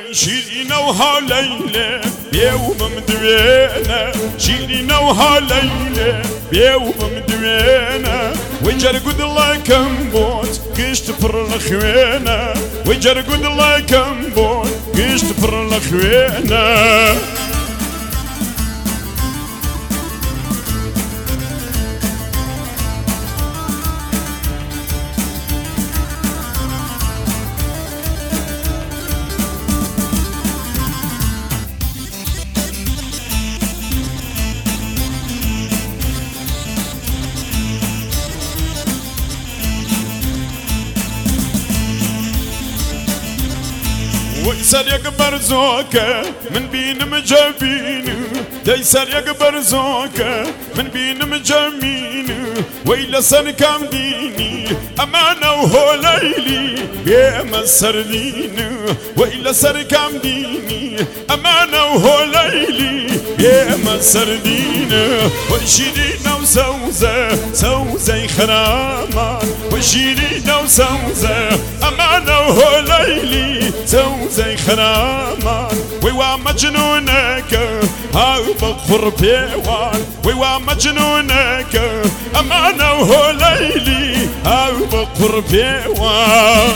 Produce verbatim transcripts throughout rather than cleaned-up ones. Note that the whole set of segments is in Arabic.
شيرين وهاليلة بيوم مدوينة شيرين وهاليلة بيوم مدوينة وجرقد الله كمبوت قشت فر الخوينة وجرقد الله كمبوت قشت فر الخوينة ديسر يكبر زوكا من بين مجابين ديسر يكبر زوكا من بين مجامين ويلا سر كام ديني أمانة وهو ليلي بيما سردين ويلا سر كام ديني أمانة وهو ليلي بيما سردين وشيرين وسوزة سوزة خرامان وشيرين وسوزة أمانة وهو ليلي سوزة خرامان ويوا مجنونك هاو بغفر بيوان ويوا مجنونك أمانة وهو ليلي هاو بغفر بيوان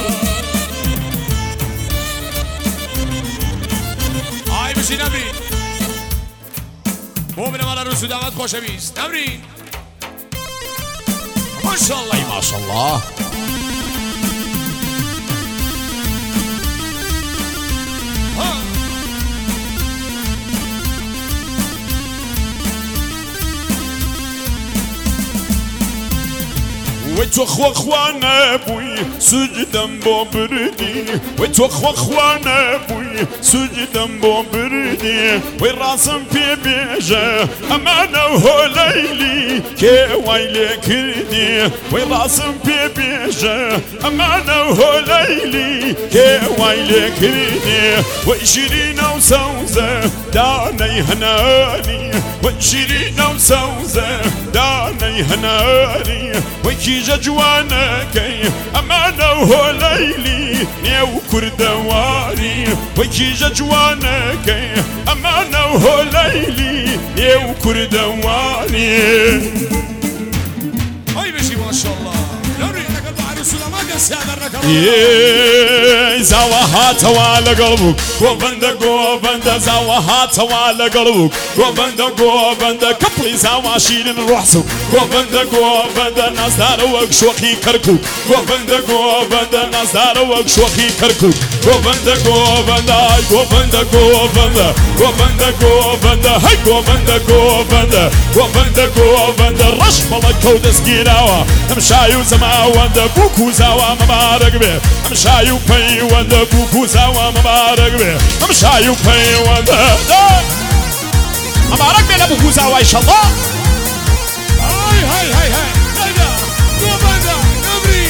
هاي بشي نبرين مو من مرة رسول دامات خوش بيس نبرين ما شاء الله ما شاء الله وتوخوا اخوانا ابوي سجدا بوبردي وتوخوا اخوانا ابوي سجدا بوبردي والراسم في بيجا امانه وهو ليلي كي ويلي كردي والراسم في بيجا امانه وهو ليلي كي ويلي كردي وشيرين وسوزه داني هناني وشيرين وسوزه داني هناني وكي جوانكي أمانة وهو ليلي نيو كردواري وكي جوانكي أمانة وهو ليلي نيو كردواري هاي بشي ما شاء الله نوري لك البحر السلامات السادر زواهات على قلبك وبند قوبند زواهات على قلبك وبند قوبند كبلي زواشين رحسك وبند قوبند نزار وكشوخي كركوك وبند قوبند نزار وكشوخي كركوك وبند قوبند وبند قوبند وبند قوبند هاي وبند قوبند وبند قوبند رش ملك كودس جيراوا مشايو زماوند بوكو زوا مبارك به مشايو بي وند بوكو زوا مبارك به مشايو بي وند مبارك به بوكو زوا ان شاء الله هاي هاي هاي هاي هيدا قوبندا نبري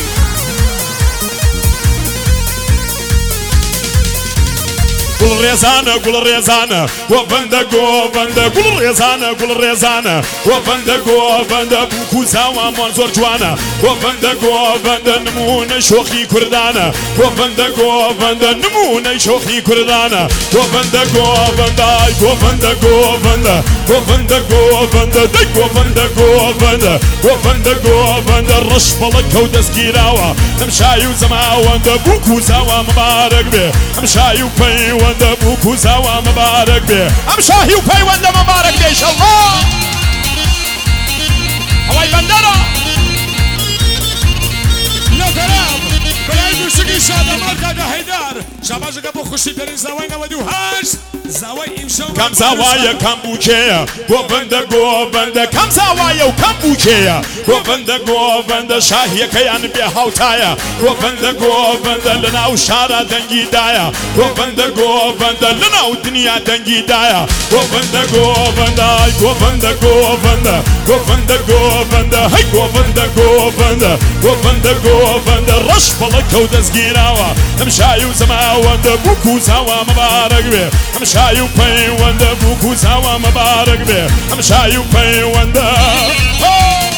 قول ريزانة قول ريزانة وبند قوبند قول ريزانة قول ريزانة وبند قوبند بوكو زوا منظور جوانا وبند قوبند نمون شوخي كردانا وبند قوبند نمون شوخي كردانا وبند قوبند وبند قوبند وبند قوبند دي وبند قوبند وبند قوبند رش بلك كودس جيراوا مشايو زماوند بوكو زوا مبارك به مشايو بي وند بوكو زوا مبارك به امشاهي وبي وند مبارك به ان شاء الله هواي بندرة يا كلام بلاي موسيقى شادة ماركة ده هيدار شباشة قبو خوشي ترين زواينا ودوهاش زواي امشاو كم زوايا كم بوچيا وبند قوبند كم زوايا وكم بوچيا وبند قوبند شاهي كيان بيهاوتايا وبند قوبند لنا وشارع دنجي دايا وبند قوبند لنا ودنيا دنجي دايا وبند قوبند وبند قوبند وبند قوبند هاي وبند قوبند وبند قوبند رش بلك ودس جيراوا مشايو زماوند بوكو زوا مبارك به مشايو بي وند بوكو زوا مبارك به مشايو بي وند